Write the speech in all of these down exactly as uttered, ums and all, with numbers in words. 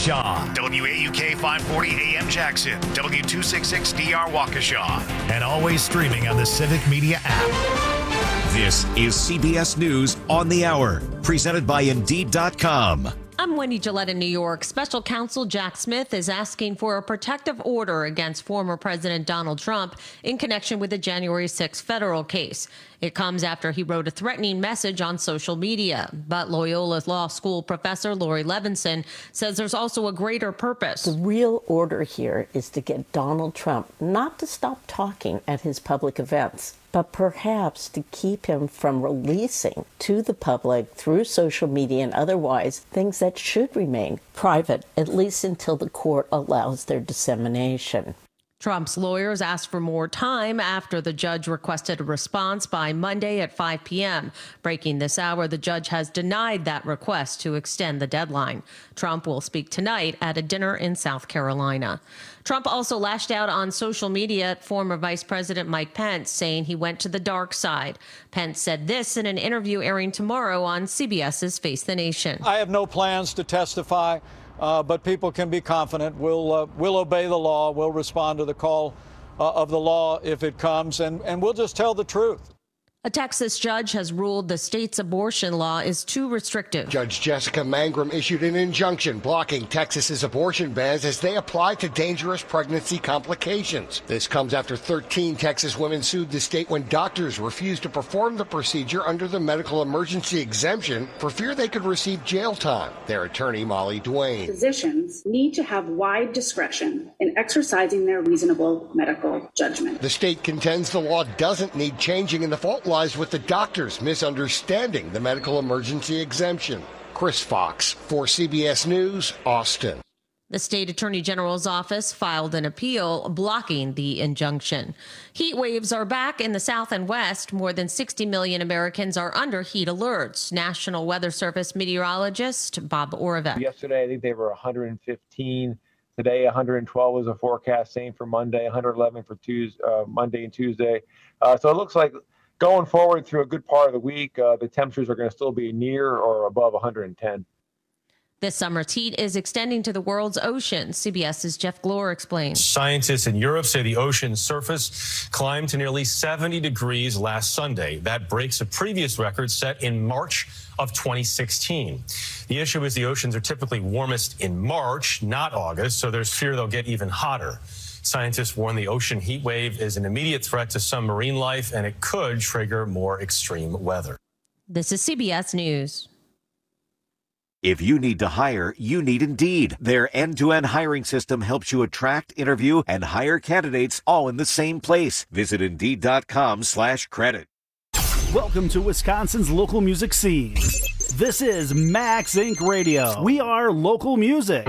Waukesha. W A U K five forty A M Jackson. W two sixty-six D R Waukesha. And always streaming on the Civic Media app. This is C B S News on the Hour, presented by Indeed dot com. I'm Wendy Gillette in New York. Special counsel Jack Smith is asking for a protective order against former President Donald Trump in connection with the January sixth federal case. It comes after he wrote a threatening message on social media. But Loyola Law School professor Laurie Levinson says there's also a greater purpose. The real order here is to get Donald Trump not to stop talking at his public events, but perhaps to keep him from releasing to the public through social media and otherwise things that should remain private, at least until the court allows their dissemination. Trump's lawyers asked for more time after the judge requested a response by Monday at five p.m. Breaking this hour, the judge has denied that request to extend the deadline. Trump will speak tonight at a dinner in South Carolina. Trump also lashed out on social media at former Vice President Mike Pence, saying he went to the dark side. Pence said this in an interview airing tomorrow on CBS's Face the Nation. I have no plans to testify. Uh, but people can be confident we'll uh, we'll obey the law. We'll respond to the call uh, of the law if it comes, and, and we'll just tell the truth. A Texas judge has ruled the state's abortion law is too restrictive. Judge Jessica Mangrum issued an injunction blocking Texas's abortion bans as they apply to dangerous pregnancy complications. This comes after thirteen Texas women sued the state when doctors refused to perform the procedure under the medical emergency exemption for fear they could receive jail time. Their attorney, Molly Duane. Physicians need to have wide discretion in exercising their reasonable medical judgment. The state contends the law doesn't need changing, and the fault lies with the doctors misunderstanding the medical emergency exemption. Chris Fox for C B S News, Austin. The state attorney general's office filed an appeal blocking the injunction. Heat waves are back in the south and west. More than sixty million Americans are under heat alerts. National Weather Service meteorologist Bob Oravec. Yesterday, I think they were one hundred fifteen. Today, one hundred twelve was a forecast. Same for Monday, one hundred eleven for Tuesday, uh, Monday and Tuesday. Uh, so it looks like going forward through a good part of the week, uh, the temperatures are going to still be near or above one hundred ten. This summer's heat is extending to the world's oceans. CBS's Jeff Glor explains. Scientists in Europe say the ocean's surface climbed to nearly seventy degrees last Sunday. That breaks a previous record set in March of twenty sixteen. The issue is the oceans are typically warmest in March, not August, so there's fear they'll get even hotter. Scientists warn the ocean heat wave is an immediate threat to some marine life, and it could trigger more extreme weather. This is C B S News. If you need to hire, you need Indeed. Their end-to-end hiring system helps you attract, interview, and hire candidates all in the same place. Visit Indeed dot com slash credit. Welcome to Wisconsin's local music scene. This is Max Incorporated. Radio. We are local music.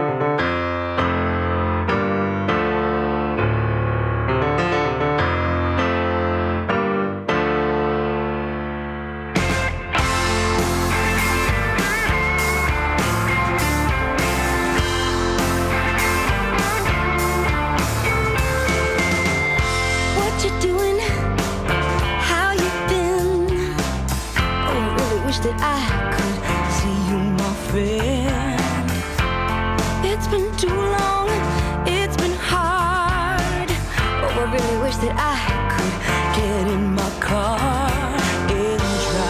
That I could see you, my friend. It's been too long, it's been hard. Oh, I really wish that I could get in my car and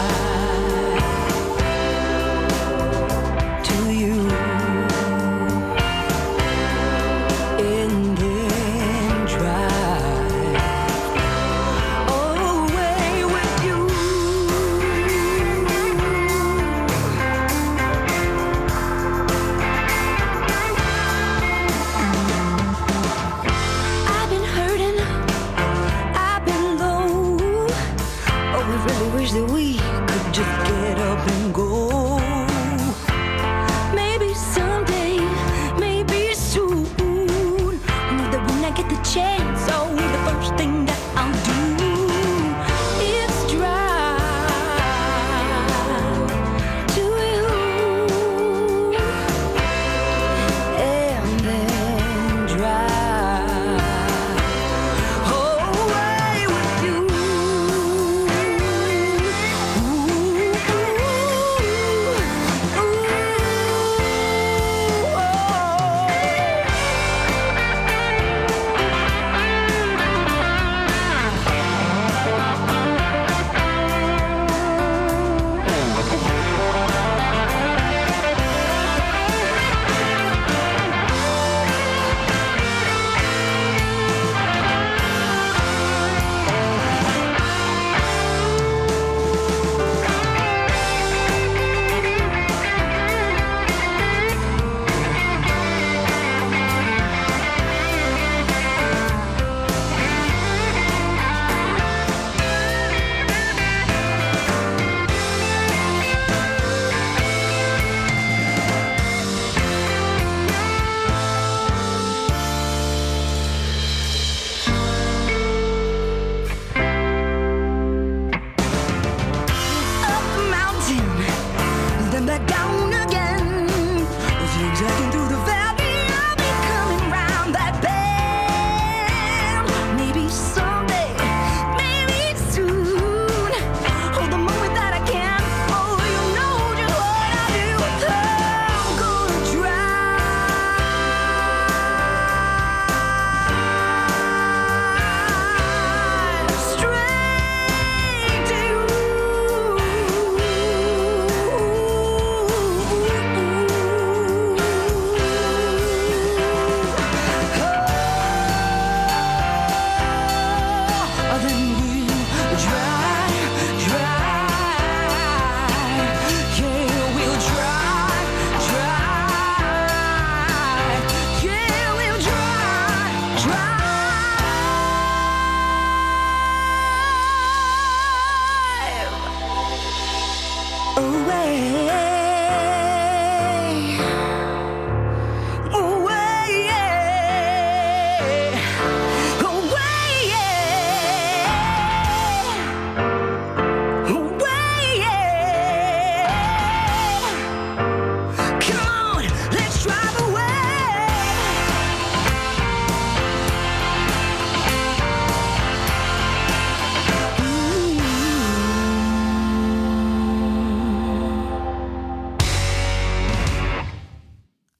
drive to you, and then drive away with you. I've been hurting,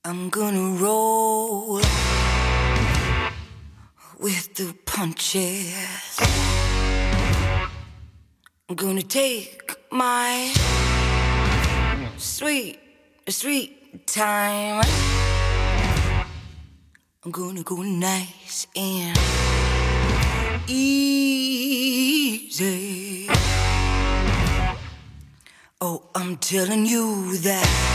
I'm gonna roll with the punches. I'm gonna take my sweet, sweet time. I'm gonna go nice and easy. Oh, I'm telling you that.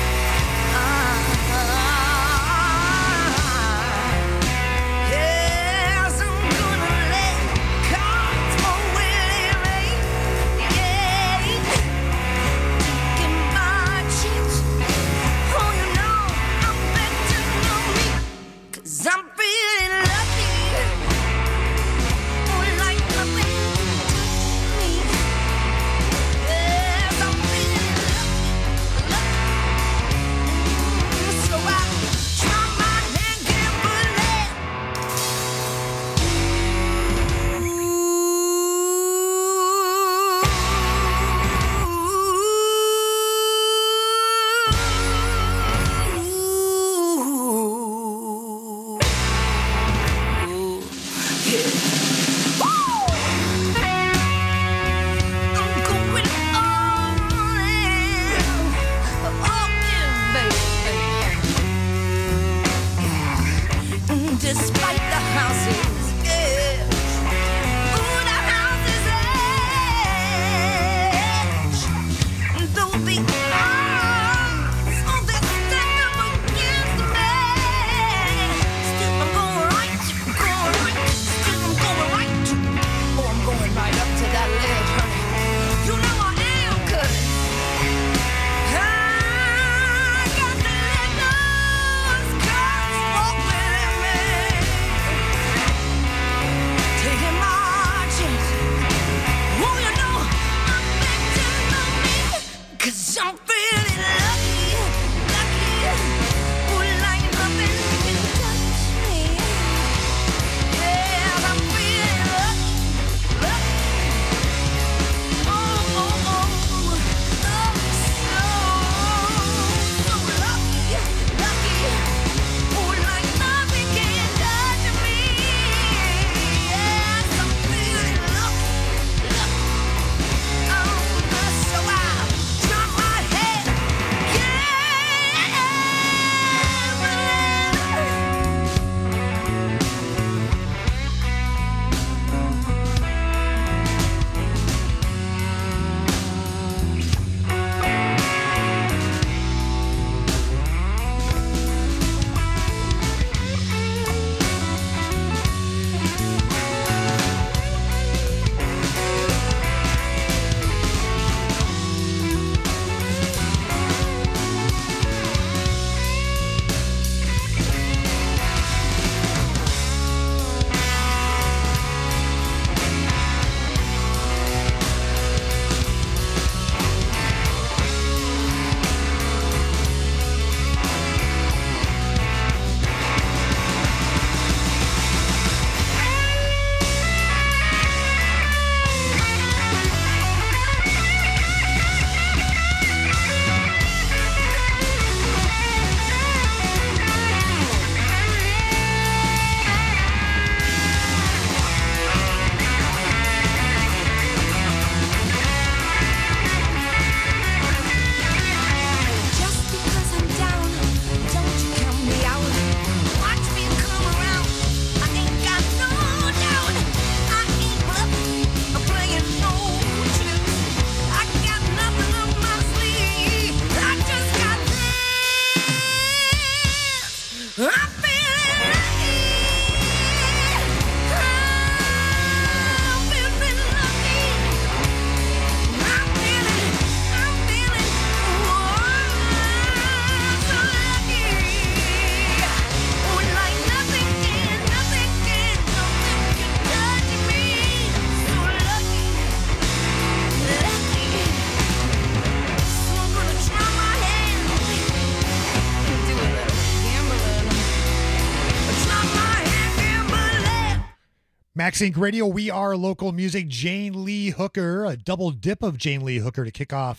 Max Inc Radio, we are local music. Jane Lee Hooker, a double dip of Jane Lee Hooker to kick off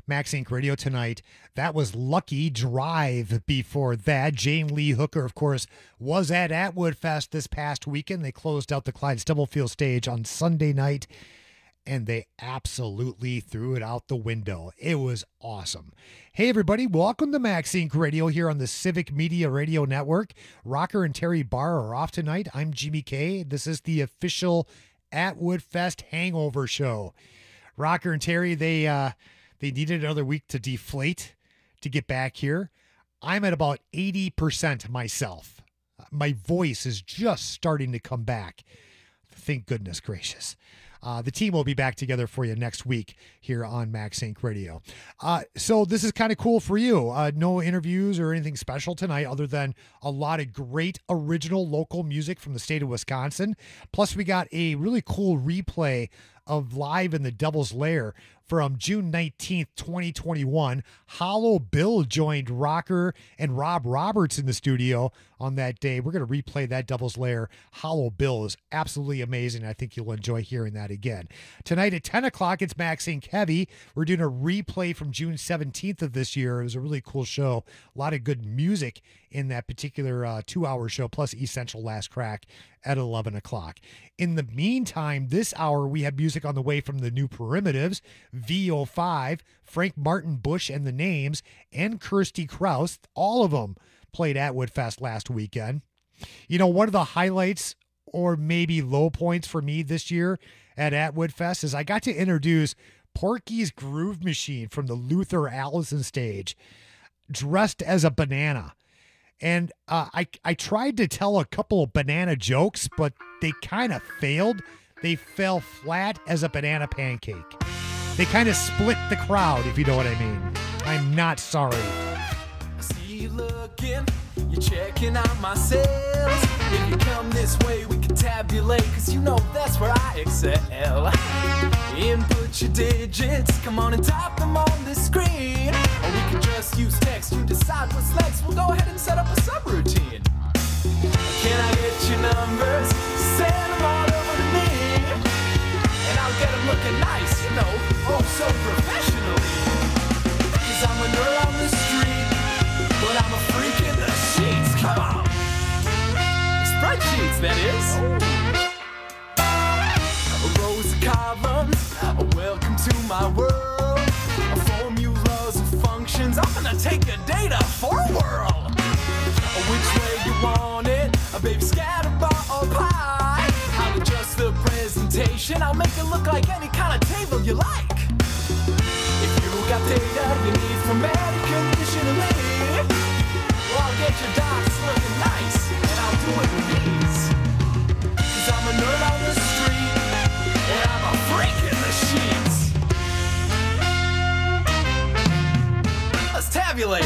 Max Inc Radio tonight. That was Lucky Drive before that. Jane Lee Hooker, of course, was at Atwood Fest this past weekend. They closed out the Clyde Stubblefield stage on Sunday night, and they absolutely threw it out the window. It was awesome. Hey, everybody. Welcome to Max Inc Radio here on the Civic Media Radio Network. Rocker and Terry Barr are off tonight. I'm Jimmy K. This is the official Atwood Fest hangover show. Rocker and Terry, they uh, they needed another week to deflate to get back here. I'm at about eighty percent myself. My voice is just starting to come back. Thank goodness gracious. Uh, the team will be back together for you next week here on Max Inc Radio. Uh, so this is kind of cool for you. Uh, no interviews or anything special tonight other than a lot of great original local music from the state of Wisconsin. Plus, we got a really cool replay of Live in the Devil's Lair from June nineteenth, twenty twenty-one. Hollow Bill joined Rocker and Rob Roberts in the studio on that day. We're going to replay that Devil's Lair. Hollow Bill is absolutely amazing. I think you'll enjoy hearing that again. Tonight at ten o'clock, it's Max Inc Heavy. We're doing a replay from June seventeenth of this year. It was a really cool show. A lot of good music in that particular uh, two-hour show, plus Essential Last Crack at eleven o'clock. In the meantime, this hour, we have music on the way from the New Primitives, V O five, Frank Martin Bush and the Names, and Kirsty Kraus. All of them played Atwood Fest last weekend. You know, one of the highlights or maybe low points for me this year at Atwood Fest is I got to introduce Porky's Groove Machine from the Luther Allison stage, dressed as a banana. And uh, I, I tried to tell a couple of banana jokes, but they kind of failed. They fell flat as a banana pancake. They kind of split the crowd, if you know what I mean. I'm not sorry. I see you looking, you're checking out my sales. If you come this way, we can tabulate, cause you know that's where I excel. Input your digits, come on and type them on the screen. Or we can just use text, you decide what's next. We'll go ahead and set up a subroutine. Can I get your numbers? Send them all over to me. And I'll get them looking nice, you know, oh so professionally. Cause I'm a nerd on the street, but I'm a freak in the sheets. Come on. Spreadsheets, that is. Rows of columns, welcome to my world. Formulas and functions, I'm gonna take your data for a whirl. Which way you want it, a baby scatterbar or pie. I'll adjust the presentation, I'll make it look like any kind of table you like. If you got data you need from air conditioning, well, I'll get your docs looking nice, and I'll do it with ease. Cause I'm a nerd on the street, and I'm a freak in the sheets. Let's tabulate.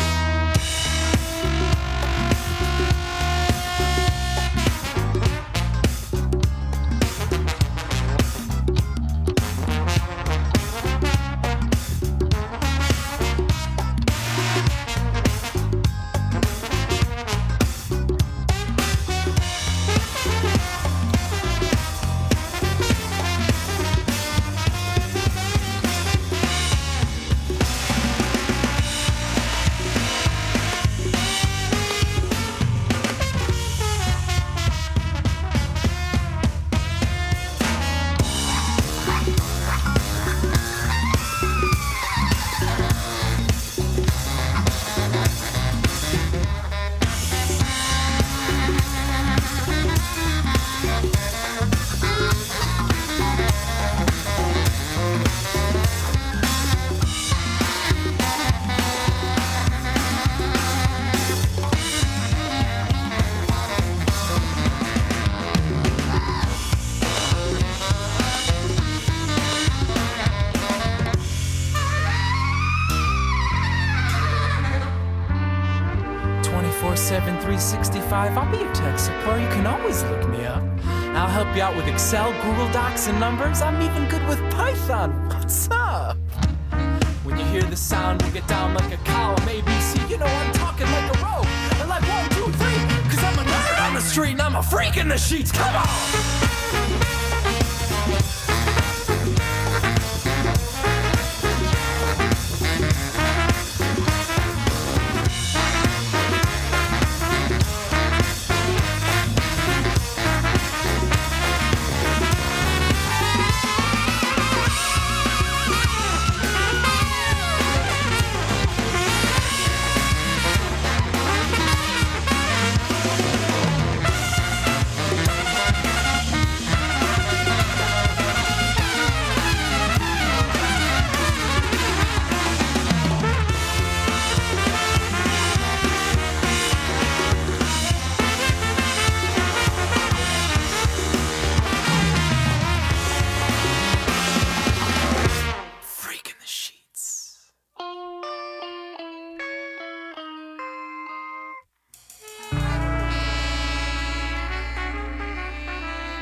three sixty-five, I'll be your tech support. You can always look me up. I'll help you out with Excel, Google Docs, and numbers. I'm even good with Python. What's up? When you hear the sound, you get down like a column A B C. You know I'm talking like a row. And like one, two, three. Cause I'm a nerd on the street and I'm a freak in the sheets. Come on!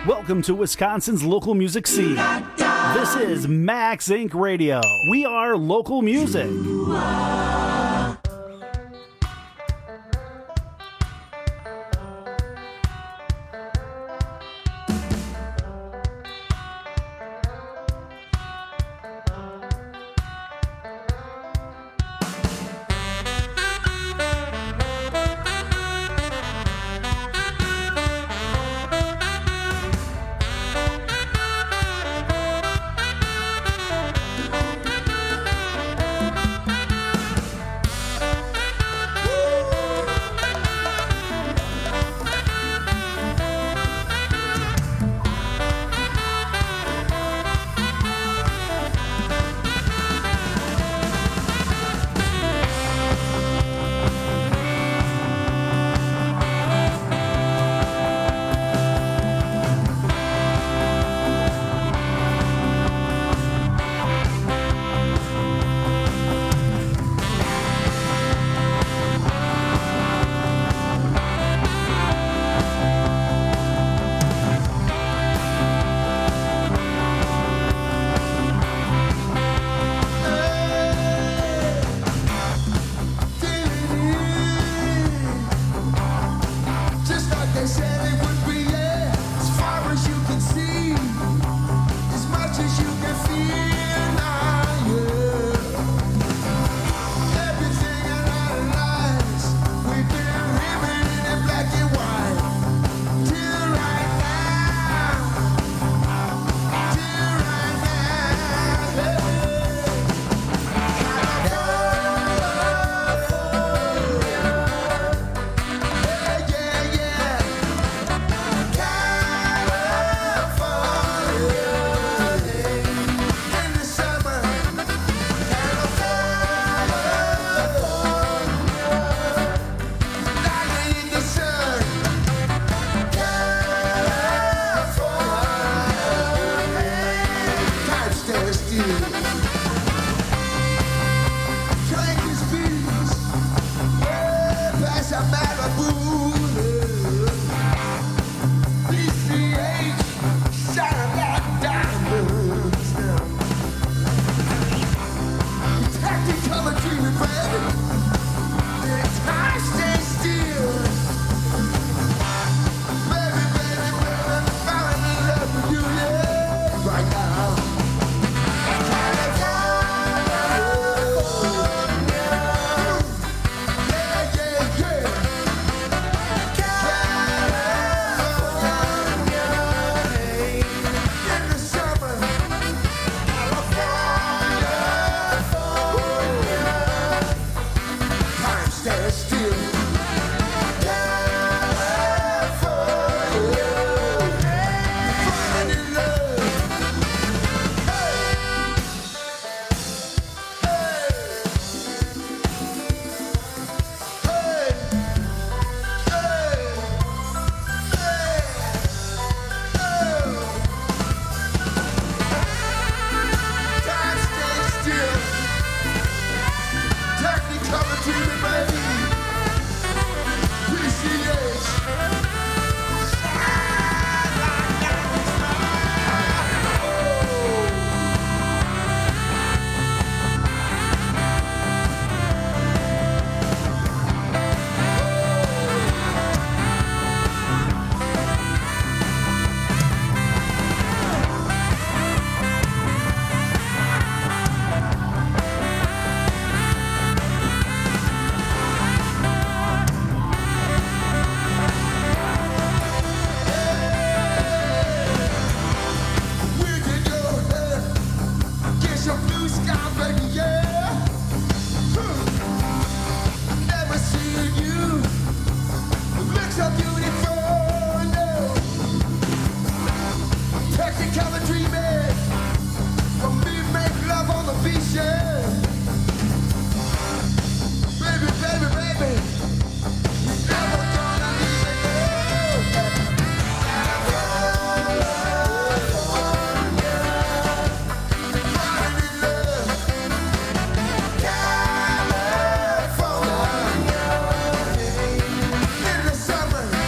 Welcome to Wisconsin's local music scene. This is Max Inc Radio. We are local music. Summer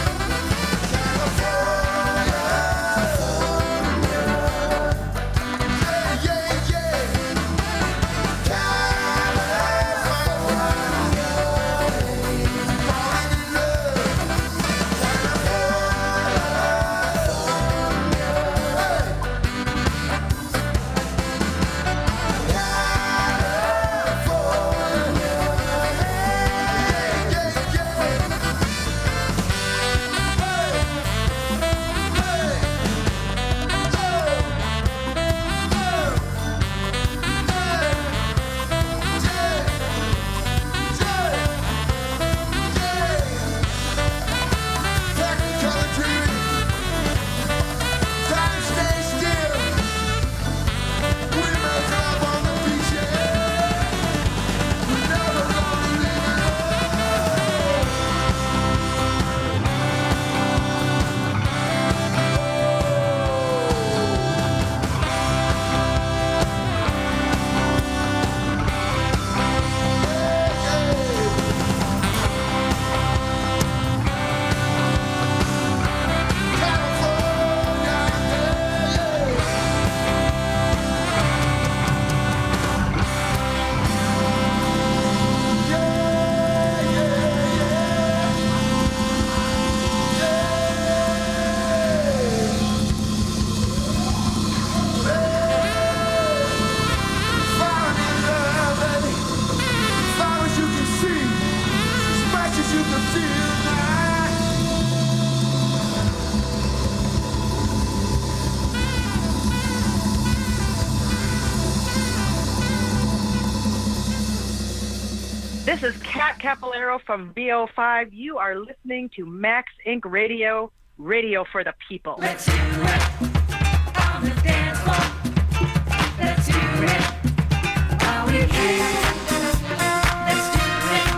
This is Kat Capolero from V O five. You are listening to Max Incorporated. Radio, radio for the people. Let's do it on the dance floor. Let's do it while we can. Let's do it.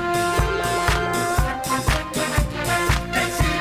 Let's do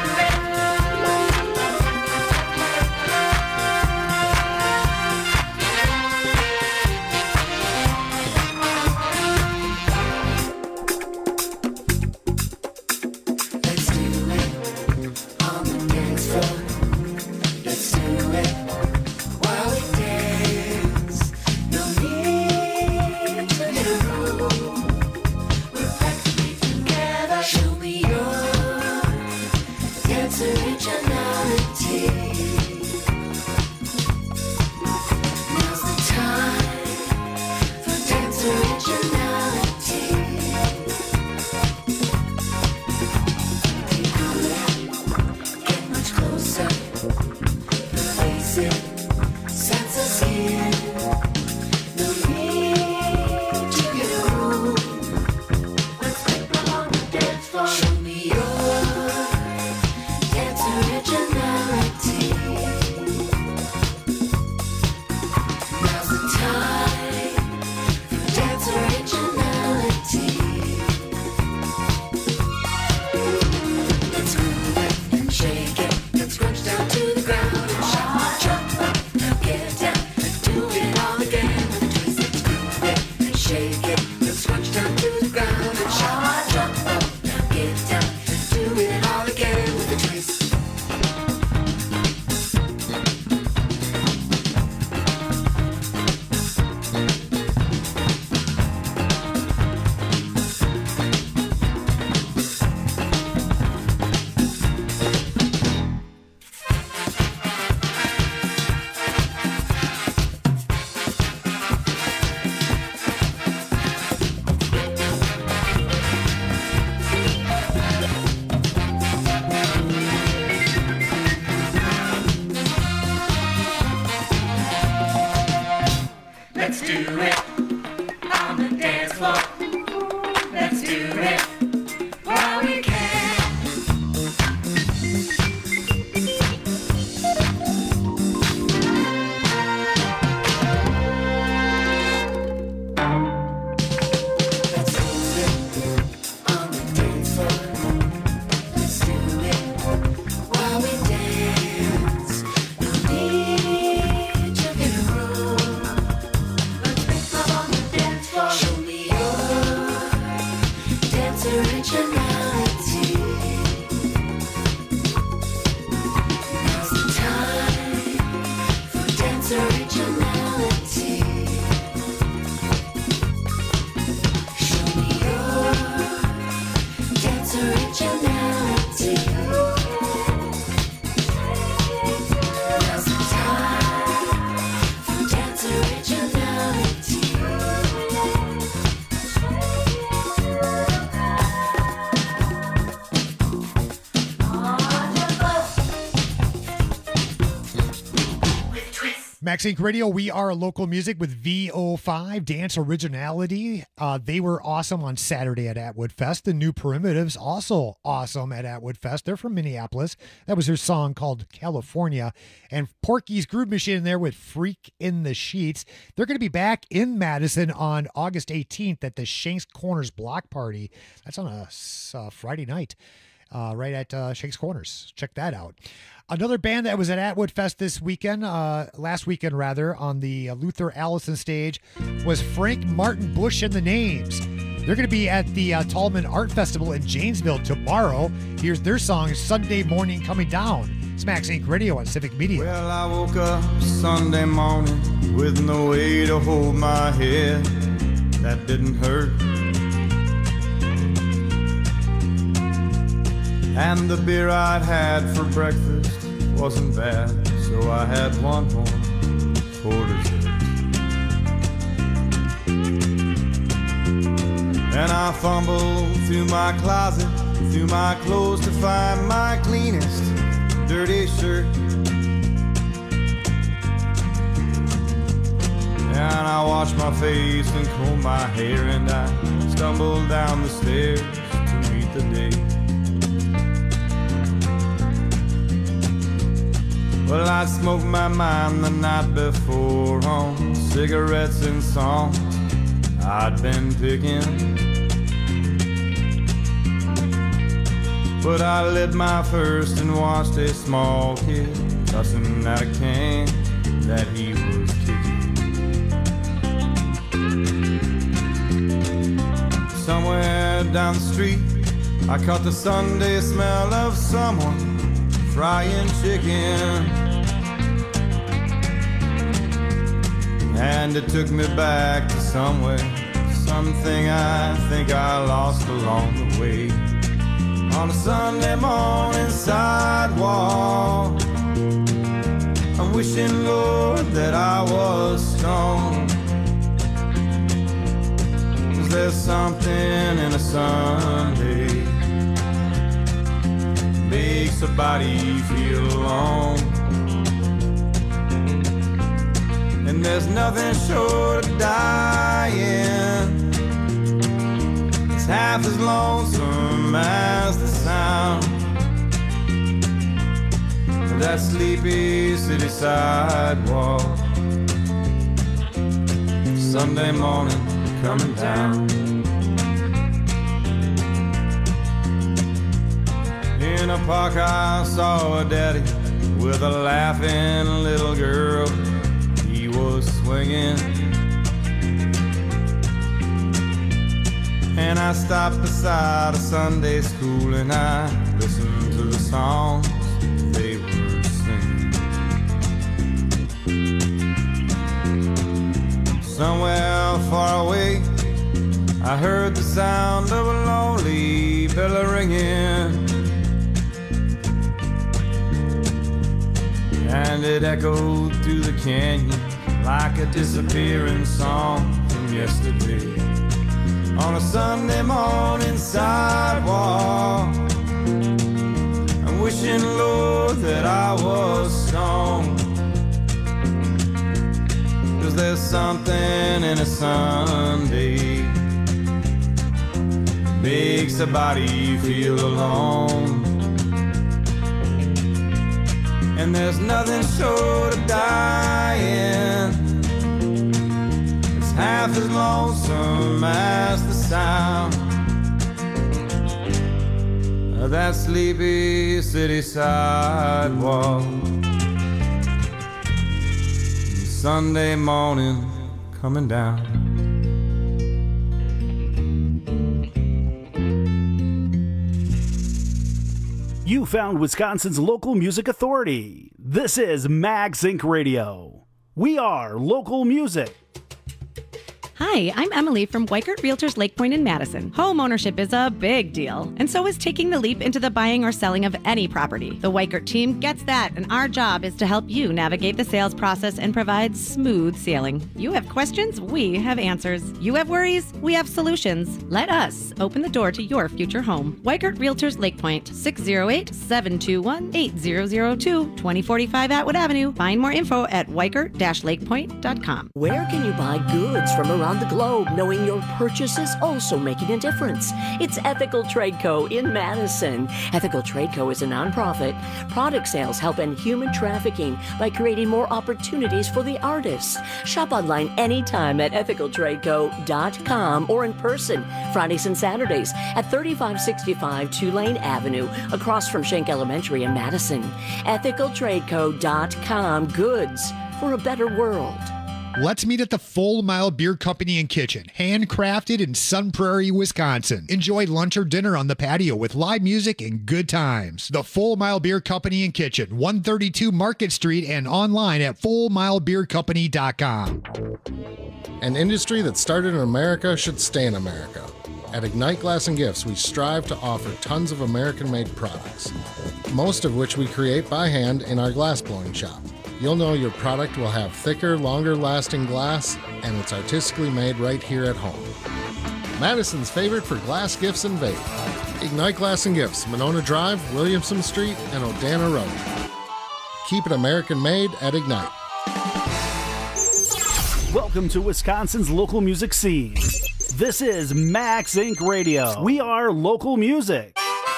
Max Inc Radio, we are local music with V O five, Dance Originality. Uh, they were awesome on Saturday at Atwood Fest. The New Primitives, also awesome at Atwood Fest. They're from Minneapolis. That was their song called California. And Porky's Groove Machine in there with Freak in the Sheets. They're going to be back in Madison on August eighteenth at the Shanks Corners Block Party. That's on a uh, Friday night, uh, right at uh, Shanks Corners. Check that out. Another band that was at Atwood Fest this weekend, uh, last weekend rather, on the uh, Luther Allison stage was Frank Martin Bush and the Names. They're going to be at the uh, Tallman Art Festival in Janesville tomorrow. Here's their song, Sunday Morning Coming Down. It's Max Inc Radio on Civic Media. Well, I woke up Sunday morning with no way to hold my head. That didn't hurt. And the beer I'd had for breakfast wasn't bad, so I had one more for dessert. And I fumbled through my closet, through my clothes to find my cleanest dirty shirt. And I washed my face and combed my hair, and I stumbled down the stairs to meet the day. Well, I smoked my mind the night before on cigarettes and songs I'd been picking. But I lit my first and watched a small kid cussing at a can that he was kicking. Somewhere down the street, I caught the Sunday smell of someone frying chicken. And it took me back to somewhere, something I think I lost along the way. On a Sunday morning sidewalk, I'm wishing, Lord, that I was stoned. 'Cause there's something in a Sunday makes a body feel alone. And there's nothing short of dying. It's half as lonesome as the sound of that sleepy city sidewalk. Sunday morning coming down. In a park I saw a daddy with a laughing little girl he was swinging. And I stopped beside a Sunday school and I listened to the songs they were singing. Somewhere far away, I heard the sound of a lonely bell ringing. And it echoed through the canyon like a disappearing song from yesterday. On a Sunday morning sidewalk, I'm wishing, Lord, that I was stoned. 'Cause there's something in a Sunday makes a body feel alone. And there's nothing short of dying. It's half as lonesome as the sound of that sleepy city sidewalk. Sunday morning coming down. You found Wisconsin's local music authority. This is Max Inc Radio. We are local music. Hi, I'm Emily from Weikert Realtors Lake Point in Madison. Home ownership is a big deal, and so is taking the leap into the buying or selling of any property. The Weikert team gets that, and our job is to help you navigate the sales process and provide smooth sailing. You have questions, we have answers. You have worries, we have solutions. Let us open the door to your future home. Weikert Realtors Lake Point, six oh eight, seven two one, eight zero zero two, twenty forty-five Atwood Avenue. Find more info at weikert dash lakepoint dot com. Where can you buy goods from around the globe, knowing your purchase is also making a difference? It's Ethical Trade Co. in Madison. Ethical Trade Co. is a nonprofit. Product sales help end human trafficking by creating more opportunities for the artists. Shop online anytime at ethical trade co dot com or in person Fridays and Saturdays at thirty-five sixty-five Tulane Avenue, across from Schenck Elementary in Madison. ethical trade co dot com. Goods for a better world. Let's meet at the Full Mile Beer Company and Kitchen, handcrafted in Sun Prairie, Wisconsin. Enjoy lunch or dinner on the patio with live music and good times. The Full Mile Beer Company and Kitchen, one thirty-two Market Street, and online at full mile beer company dot com. An industry that started in America should stay in America. At Ignite Glass and Gifts, we strive to offer tons of American-made products, most of which we create by hand in our glass blowing shop. You'll know your product will have thicker, longer-lasting glass, and it's artistically made right here at home. Madison's favorite for glass gifts and vape. Ignite Glass and Gifts, Monona Drive, Williamson Street, and Odana Road. Keep it American-made at Ignite. Welcome to Wisconsin's local music scene. This is Max Inc Radio. We are local music.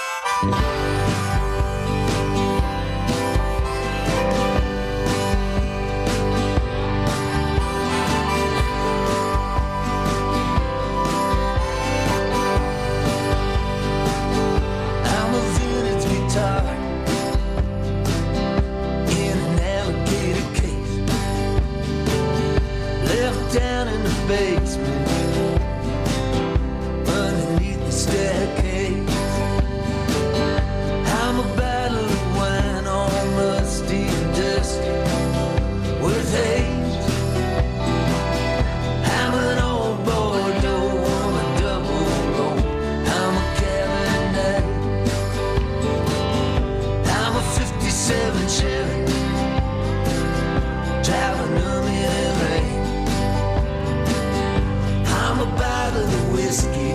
Down in the basement, underneath the staircase. I'm a bottle of wine, all musty and dusty with haze. I'm an old Bordeaux, I'm a double roll, I'm a Cabernet. I'm a fifty-seven Chevy, driving them in L A. I'm a bottle of whiskey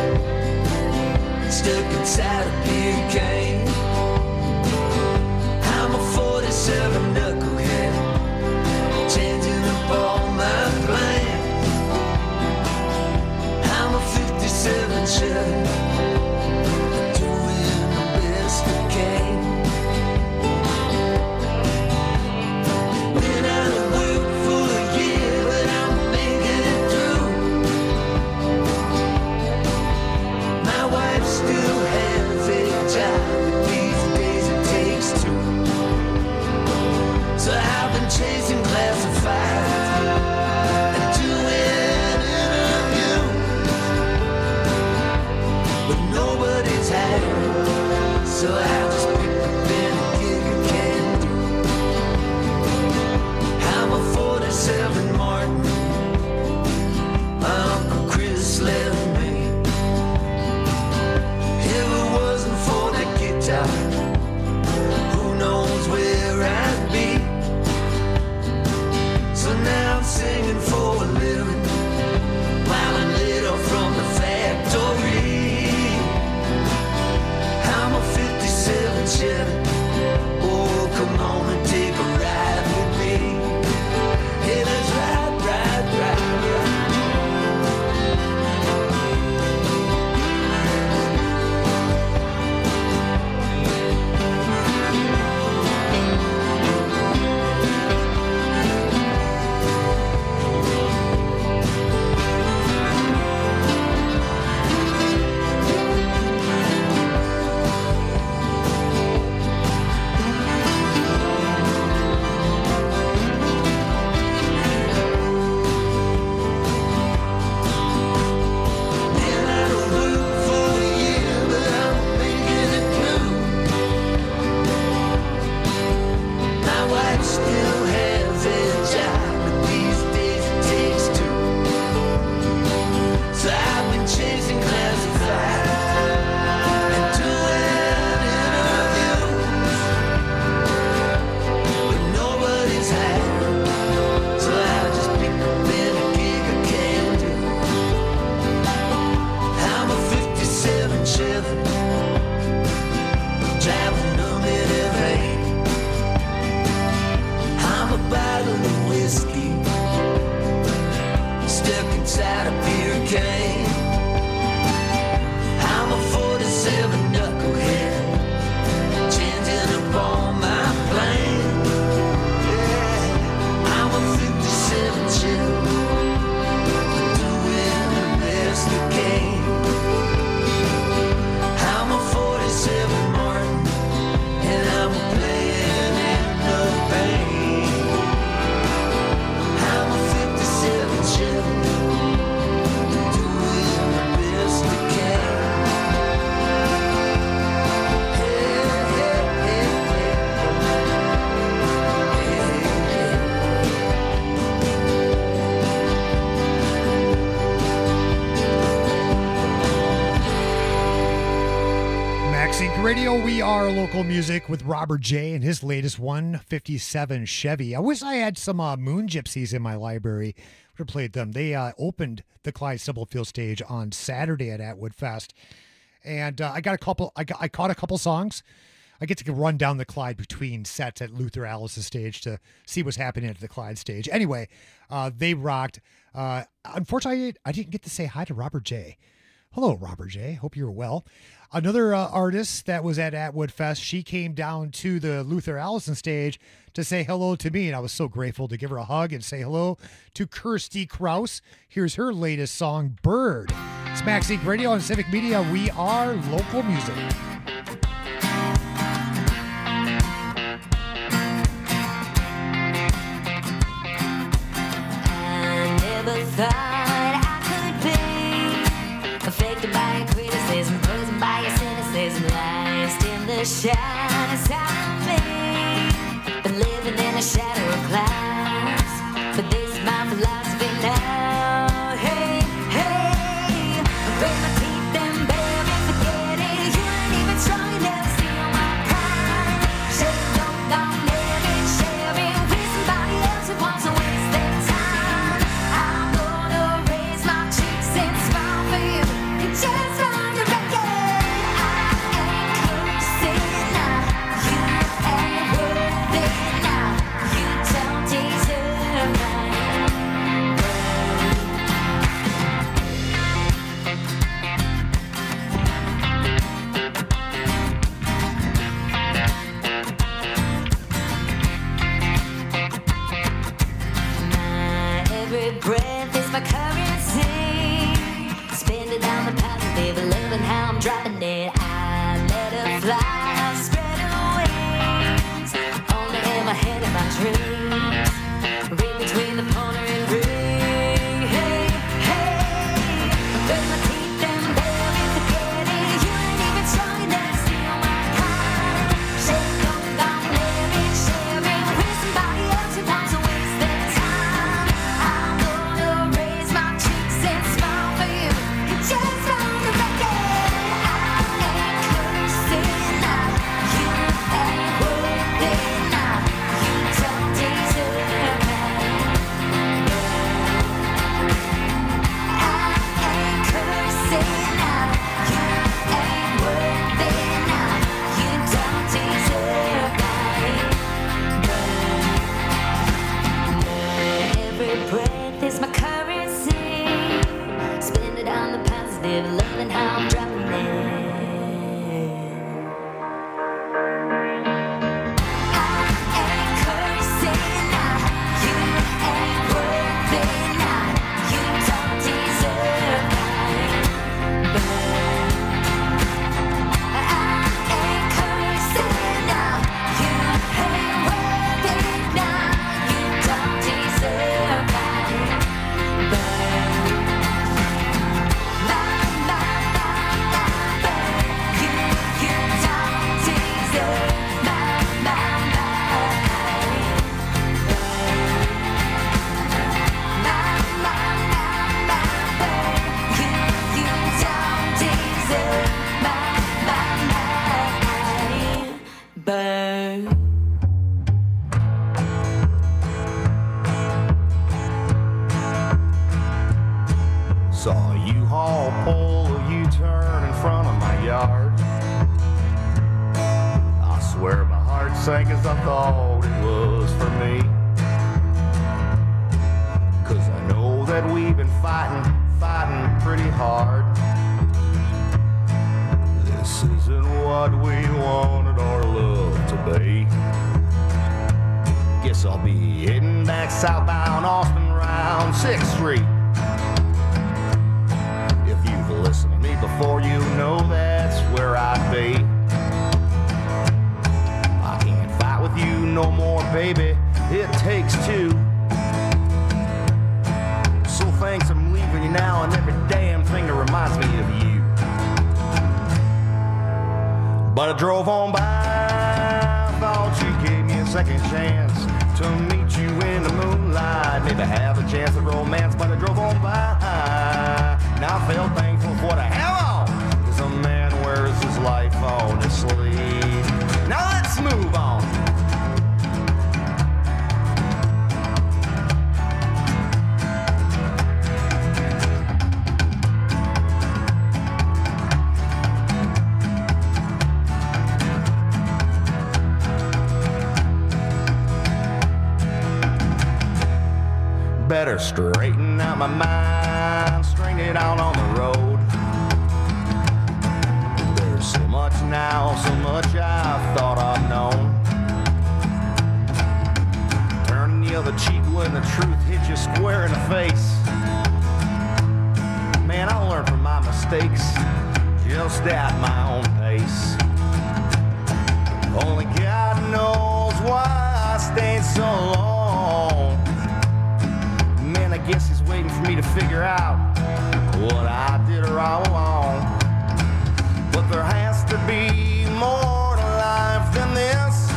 stuck inside a beer can. I'm a forty-seven knucklehead changing up all my plans. I'm a fifty-seven Chevy doing the best I can. Been out of work for a year, but I'm making it through. My wife still has a job, but these days it takes two. So I've been chasing classifieds and doing interviews, but nobody's hiring, so I just pick up any gig I can do. I'm a forty-seven Martin, my Uncle Chris left me. If it wasn't for that guitar, who knows where I'd be. So now I'm singing for a living while I'm laid off from the factory. I'm a fifty-seven Chevy, oh come on and take a ride with me. Hey, let's ride, ride, ride, ride. Radio, we are local music with Robert J. and his latest one fifty-seven Chevy. I wish I had some uh, Moon Gypsies in my library. Would have played them. They uh, opened the Clyde Stubblefield stage on Saturday at Atwood Fest, and uh, I got a couple. I got, I caught a couple songs. I get to run down the Clyde between sets at Luther Alice's stage to see what's happening at the Clyde stage. Anyway, uh, they rocked. Uh, unfortunately, I didn't get to say hi to Robert J. Hello, Robert J. Hope you're well. Another uh, artist that was at Atwood Fest, she came down to the Luther Allison stage to say hello to me, and I was so grateful to give her a hug and say hello to Kirsty Kraus. Here's her latest song, Bird. It's Max Inc Radio on Civic Media. We are local music. I never thought I could be affected by your criticism, poisoned by your cynicism, lost in the shadows of me, been living in a shadow of clouds, but this is my philosophy now. Hey, hey, I break my teeth and bear me forgetting you ain't even strong enough to steal my pride. Share it, don't, don't let it share it with somebody else who wants to waste their time. I'm gonna raise my cheeks and smile for you. You just want to wreck it. I ain't cursing now. You ain't worth it now. You don't deserve mine. My every breath is my currency. Spend it on the positive, loving how I'm dropping it. I let it fly, spread her wings. Only in my head and my dreams. Read between the corner and ring. Hey, hey, break my teeth and barely forgetting you ain't even strong enough to steal my pride. Shake, don't, don't let it share it with somebody else who wants to waste their time. I'm gonna raise my cheeks and smile for you. You just want to wreck it. I ain't cursing now. You ain't worth it now. You don't deserve mine. I ain't cursing now. You ain't worth it now. You don't deserve mine. Every breath is my currency. Spend it on the positive, loving how I'm dropping it. I ain't cursing now. You ain't worth it now. You don't deserve mine. I ain't cursing now. You ain't worth it now. You don't deserve mine. Burn. Saw a U-Haul pull a U-turn in front of my yard. I swear my heart sank as I thought it was for me. Cause I know that we've been fighting, fighting pretty hard. This isn't what we wanted our love to be. Guess I'll be heading back southbound Austin round sixth Street. If you've listened to me before, you know that's where I'd be. I can't fight with you no more, baby. It takes two. So thanks, I'm leaving you now, and every damn thing that reminds me of you. But I drove on by, thought you gave me a second chance to meet you in the moonlight, maybe have a chance at romance. But I drove on by, now I felt thankful for what I have on, cause a man wears his life on his sleeve. Now let's move on. better straighten out my mind, string it out on the road. There's so much now, so much I thought I'd known. Turning the other cheek when the truth hits you square in the face. Man, I'll learn from my mistakes, just at my own pace. Only God knows why I stayed so long. Man, I guess he's waiting for me to figure out what I did all along. But there has to be more to life than this.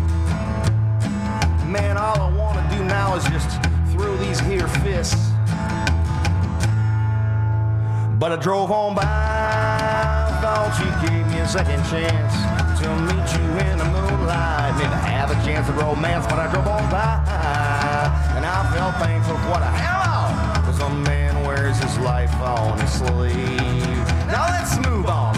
Man, all I want to do now is just throw these here fists. But I drove on by, thought you gave me a second chance to meet you in the moonlight, maybe have a chance of romance. But I drove on by, and I felt thankful for what I have. Cause a man wears his life on his sleeve. Now let's move on.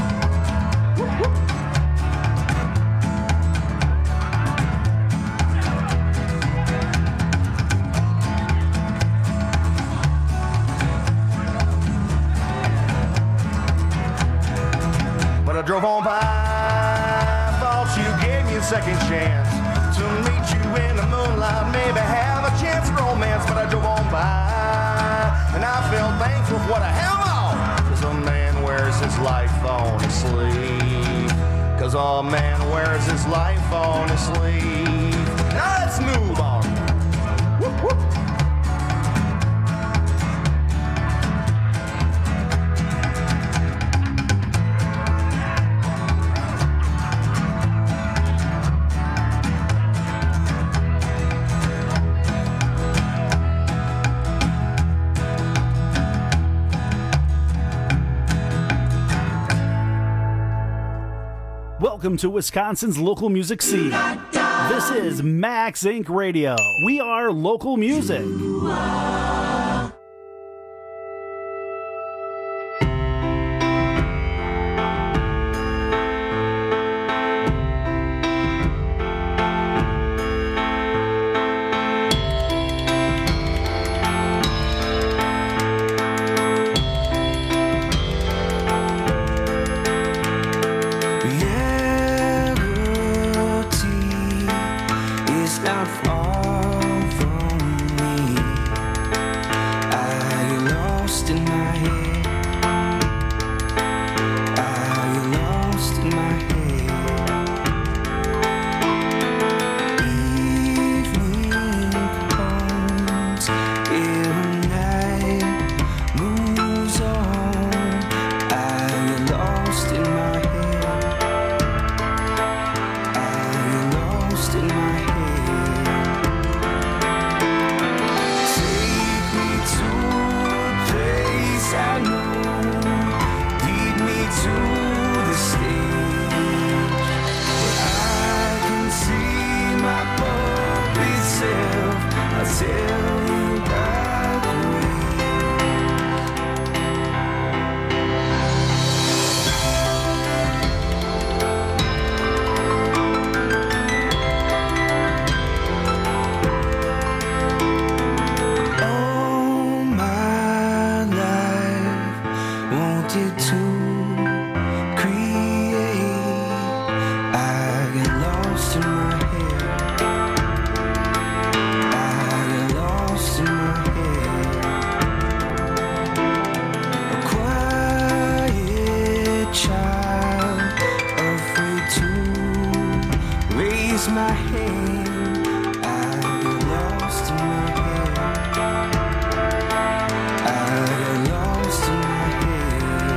But I drove on by, thought you gave me a second chance to meet you in the moonlight, maybe have a chance of romance. But I drove on by, and I felt thankful for what I have on. Cause a man wears his life on his sleeve. Cause a man wears his life on his sleeve. Now let's move on. Whoop, whoop. Welcome to Wisconsin's local music scene. This is Max Inc Radio. We are local music. Not far from me. Are you lost in my head? Are you lost in my head? Evening comes, every night moves on. Are you lost in my head? Are you lost in my head? I know, lead me to the stage where I can see my puppet self. I'll tell you about the way. Oh, my life wanted to create. I get lost in my head. I get lost in my head. A quiet child, afraid to raise my hand. I get lost in my head. I get lost in my head.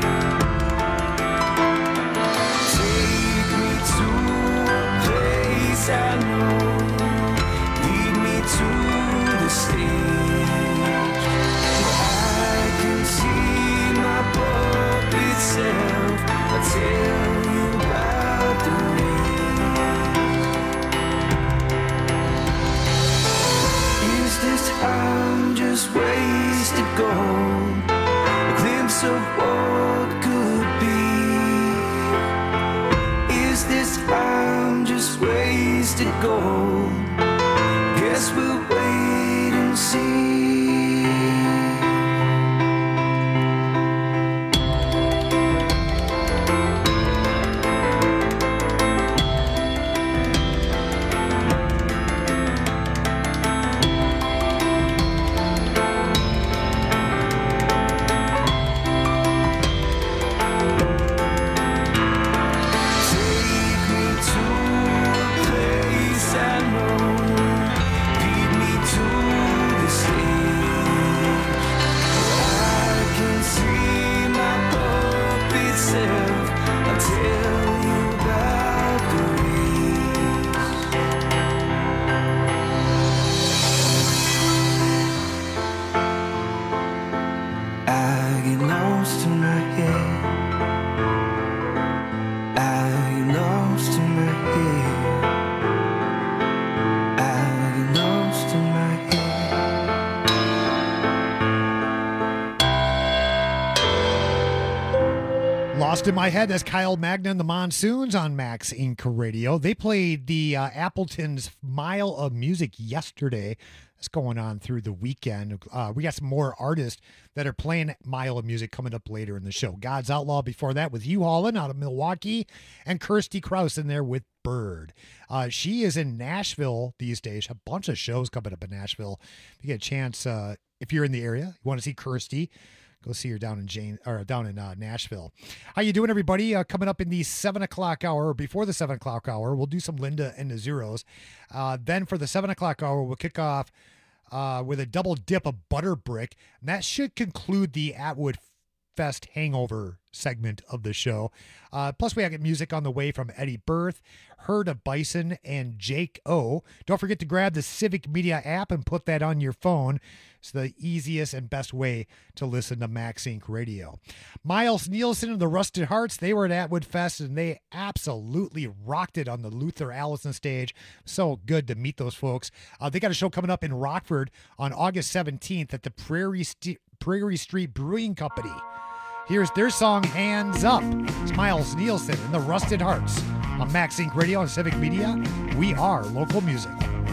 Take me to a place I know. Lead me to the stage where I can see my puppet self. I'll tell you about the race. Is this time just wasted gold? A glimpse of what could be? Is this time just wasted gold? Guess we'll wait and see. in my head, that's Kyle Magna and the Monsoons on Max Incorporated Radio. They played the uh, Appleton's Mile of Music yesterday. That's going on through the weekend. Uh, we got some more artists that are playing Mile of Music coming up later in the show. God's Outlaw before that with Hugh Holland out of Milwaukee, and Kirsty Krause in there with Bird. Uh, she is in Nashville these days. A bunch of shows coming up in Nashville. If you get a chance, uh, if you're in the area, you want to see Kirsty, go see her down in Jane or down in uh, Nashville. How you doing, everybody? Uh, coming up in the seven o'clock hour, or before the seven o'clock hour, we'll do some Linda and the Zeros. Uh, then for the seven o'clock hour, we'll kick off uh, with a double dip of Butter Brick, and that should conclude the Atwood Fest hangover segment of the show. Uh, plus, we have music on the way from Eddie Berth, Herd of Bison, and Jake O. Don't forget to grab the Civic Media app and put that on your phone. It's the easiest and best way to listen to Max Incorporated Radio. Miles Nielsen and the Rusted Hearts, they were at Atwood Fest, and they absolutely rocked it on the Luther Allison stage. So good to meet those folks. Uh, they got a show coming up in Rockford on August seventeenth at the Prairie, St- Prairie Street Brewing Company. Here's their song, Hands Up. It's Miles Nielsen and the Rusted Hearts on Max Incorporated Radio and Civic Media. We are local music.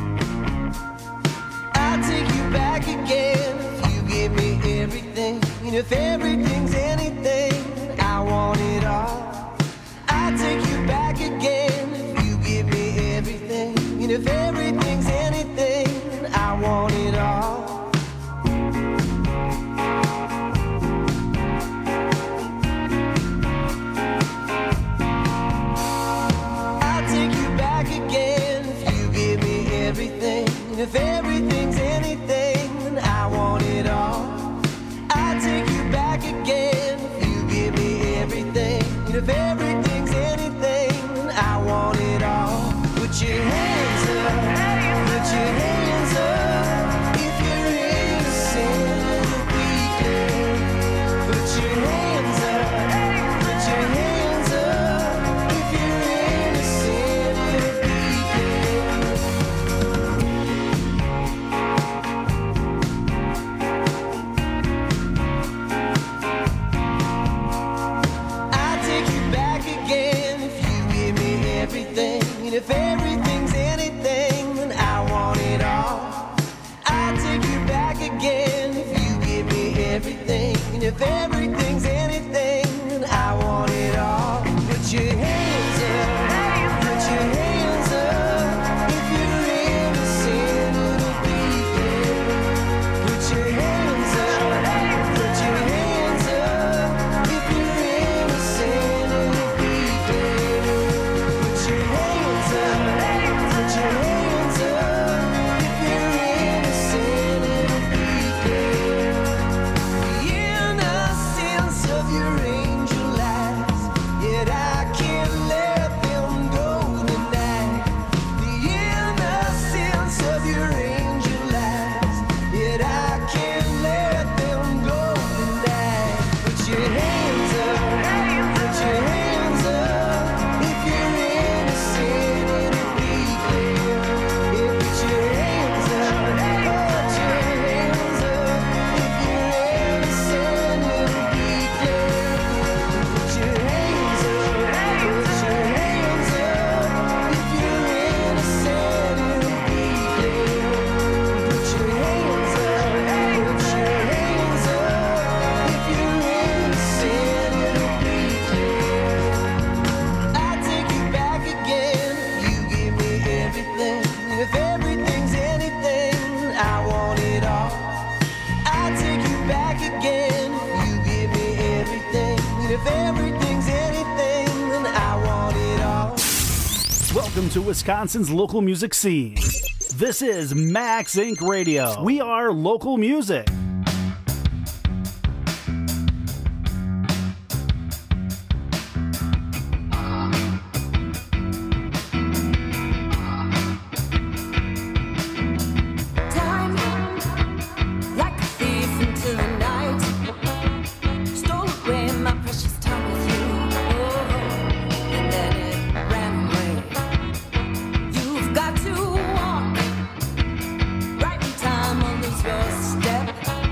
I'll take you back again if you give me everything. And if everything's anything, I want it all. I'll take you back again if you give me everything. And if everything's anything, I want it all. If everything's anything, I want it all. I'll take you back again if you give me everything. And if everything's anything, I want it all. Put your hands up, put your hands up. If you're innocent, be clear. Put your hands up, put your hands up. If you're innocent, be clear. And if everything's anything, then I want it all. I'll take you back again if you give me everything. And if everything's anything, then I want it all. Put your hands up, put your hands up. If you're innocent, it'll be clear. Put your hands up, put your hands up. If you're innocent, it'll be clear. Put your hands up. Put your hands up. If you're innocent, it'll be clear. The innocence of your angel eyes, yet I can't let them go tonight. The innocence of your angel eyes, yet I can't let them go tonight. Put your hands up, put your hands up. If you're innocent, it'll be clear. Yeah, put your hands up, put your hands up. If you're innocent, it'll be clear. Put your hands up, put your hands up. If you're innocent, it'll be clear. Put your hands up, put your hands up. If you're innocent, it'll be clear. I'll take you back again if you give me everything. And if everything's anything, I want it all. I'll take you back again if you give me everything. And if everything's anything, then I want it all. Welcome to Wisconsin's local music scene. This is Max Incorporated Radio. We are local music. Time, like a thief into the night, stole away my precious time with you. Oh, and then it ran away. You've got to walk right in time or lose your step.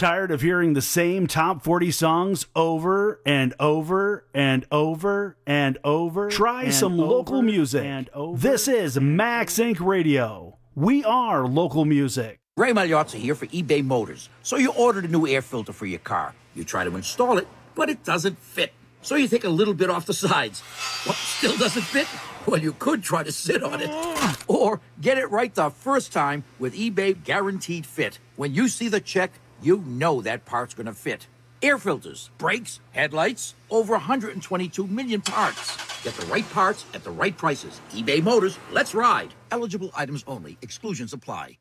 Tired of hearing the same top forty songs over and over and over and over? Try and some over local music. and over This is Max Inc Radio. We are local music. Ray Magliozzi here for eBay Motors. So you ordered a new air filter for your car. You try to install it, but it doesn't fit. So you take a little bit off the sides. What, still doesn't fit? Well, you could try to sit on it. Or get it right the first time with eBay Guaranteed Fit. When you see the check, you know that part's going to fit. Air filters, brakes, headlights, over one hundred twenty-two million parts. Get the right parts at the right prices. eBay Motors, let's ride. Eligible items only. Exclusions apply.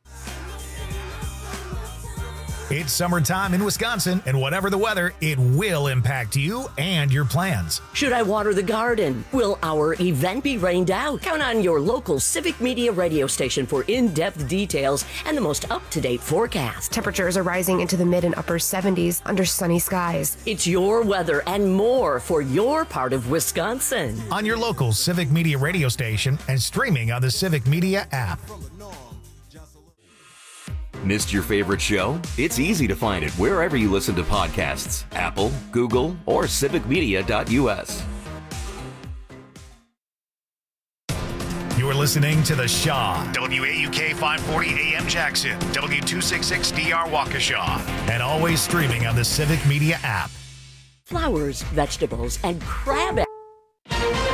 It's summertime in Wisconsin, and whatever the weather, it will impact you and your plans. Should I water the garden? Will our event be rained out? Count on your local Civic Media radio station for in-depth details and the most up-to-date forecast. Temperatures are rising into the mid and upper seventies under sunny skies. It's your weather and more for your part of Wisconsin. On your local Civic Media radio station and streaming on the Civic Media app. Missed your favorite show? It's easy to find it wherever you listen to podcasts. Apple, Google, or civic media dot U S. You're listening to The Shaw, W A U K five forty A M Jackson, W two sixty-six D R Waukesha, and always streaming on the Civic Media app. Flowers, vegetables, and crab